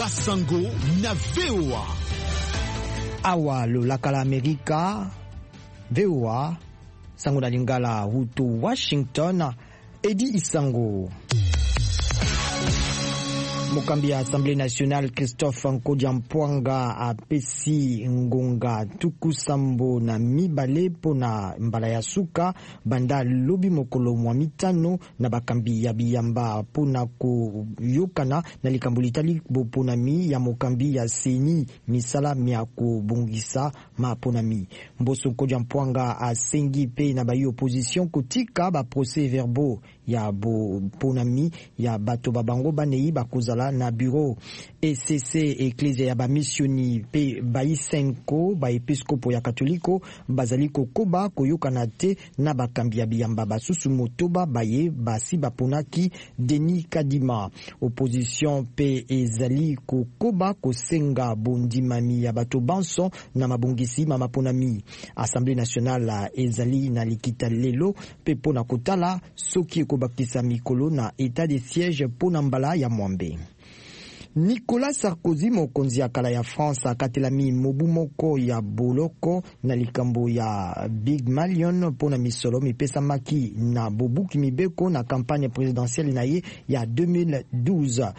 Basango na VOA. Awa lolaka la Amerika, VOA, sango na lingala hutu Washington, Edi Isango. Mokambi ya Assemblée nationale Christophe Nkodja-Mpwanga apesi ngonga tuku sambo na mibale pona mbala ya suka banda lobi mokolo mwa mitano na bakambi ya biyamba pona kuyokana na likambo litali boponami ya mokambi ya seni misala mia kubungisa maponami. Mboso Nkodja-Mpwanga asengi pe na bayi opposition kotika ba procès verbaux ya boponami ya bato babango banei bakozala na bureau ECC Ecclesia ya bamissioni pe baisenko ba episkopo ya katoliko bazali kokoba koyokana te na bakambi ya biyamba basusu motoba baye basi baponaki Denis Kadima. Opposition pe ezali kokoba kosenga bondimami ya bato banso na mabongisi mamaponami. Assemblée nationale ezali na likita lelo pe pona kotala soki bakisa mikolo na état de siège pona mbala ya mwambe. Nicolas Sarkozy mokonzi ya kala ya France akatelami mobu moko ya boloko na likambo ya Big Malion pona misolo mipesa maki na bobuki mibeko na campagne présidentielle na ye ya 2012.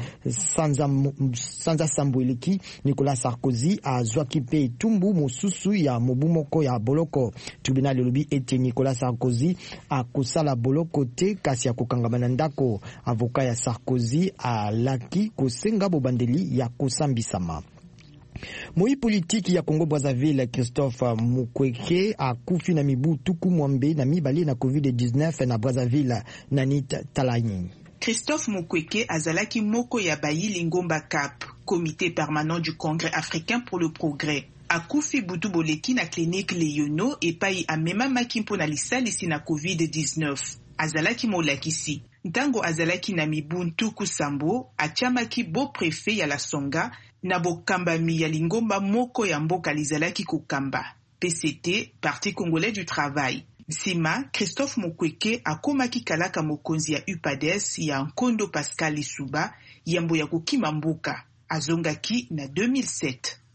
Sanza Sambueliki Nicolas Sarkozy azwaki pe tumbu mosusu ya mobu moko ya boloko. Tribunal lobi ete Nicolas Sarkozy akosala boloko te kasi akokangama ndako. Avocat ya Sarkozy alaki kosenga bandeli ya kosambisama. Moi politiki ya Congo Brazzaville Christophe Mukwege akufi na mibu tuku mwambe na mibale na COVID-19 na Brazzaville Nanit Talanyi. Christophe Mukwege azalaki moko ya bayili ngomba CAP, comité permanent du Congrès africain pour le progrès. Akufi butu boleki na clinique Leyono epai amema makimpo na lisalisi na COVID-19. Azalaki molakisi. Ntango azalaki na mibuntu kusambo, achamaki bo prefet ya la Songa na bokambami ya lingomba moko ya mboka lizalaki kukamba. PCT, Parti Congolais du Travail. Sima, Christophe Mukwege akomaki kalaka mokonzi ya UPADES ya Nkondo Pascal Lisuba, yambo ya kukima mboka. Azongaki na 2007.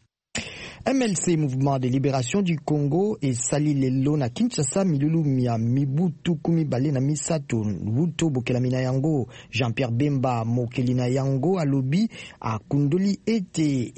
MLC Mouvement de Libération du Congo et Sali Lelo na Kinshasa milulu mia mibutu kumi bale na misato wuto bokelamina yango. Jean-Pierre Bemba mokelina yango alobi a kundoli ete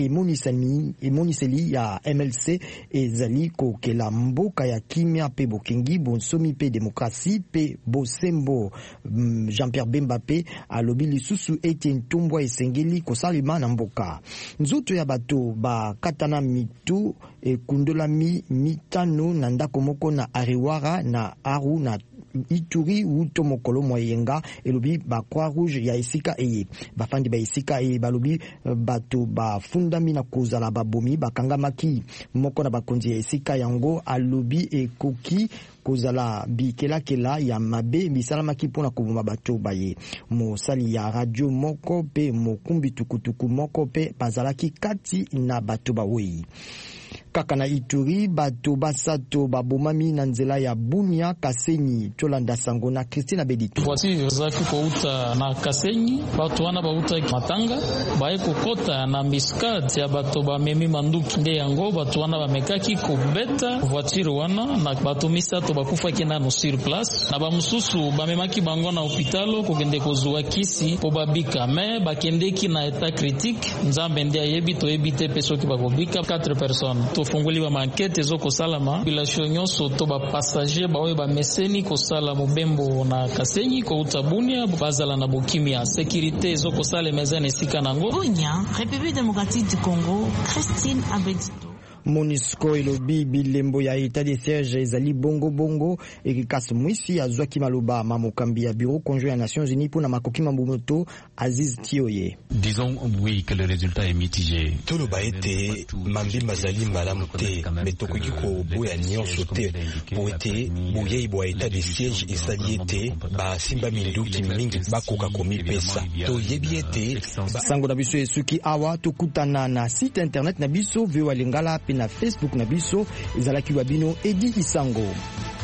emoniseli ya MLC ezali kokela mboka ya kimia pe bokengi bonsomi pe demokrasi pe bosembo. Jean-Pierre Bemba pe alobi lisusu ete ntumbwa esengeli kosalima na mboka. Nzoto ya bato ba katana tu kundola mitano na ndako moko na Ariwara na Aru na Ituri wuto mokolo moyenga elobi ba Croix Rouge ya esika eye bafandi ba esika eye balobi bato ba fundami na kozala babomi bakanga maki moko na bakonzi ya esika yango alobi ekoki kozala bikelakela ya mabe bisalamaki pona koboma bato baye. Mosali ya radio moko pe mokumbi tukutuku moko pe bazalaki kati na bato bawei. Kaka na Ituri bato basato babomami na nzela ya Bunia Kasenyi Tolanda Sango na Christina Bedito. Voici zaki kouta na Kasenyi bato wana bauta matanga bae kokota na miskad ya bato bamemi manduki nde yango bato wana bamekaki kobeta voiture wana na bato misato bakufa kenda no sur place na bamususu bamemaki bango na hopitalo kokende kozwa kisi po babika me bakendeki na etat critique nzambe nde ayebi to ebite pesoki bakobika 4 personnes. Tofunguli ba mankete zo kosalama bila shonyonso to ba passager bawe ba meseni kosala mobembo na Kasenyi ko utabunia bazala na bokimia sécurité zo kosala mezane sika nango Bunia République démocratique du Congo Christine Abedito. MONUSCO elobi bilembo ya état de siège ezali bongo ekikasi mwisi azwaki maloba mamokambi ya bureau conjoint ya Nations Unies pour na makoki mambomoto Aziz Tioye. Disons oui que le résultat est mitigé. Toloba ete mambi mazali malamu te metokoki koboya nyonso te po ete boyei bwa état de siège esali ete basimba minduki mingi bakoka komipesa toyebi ete sango na biso esuki awa tokutana na site internet na biso VOA Lingala pe na Facebook na biso ezalaki wabino Edi Isango.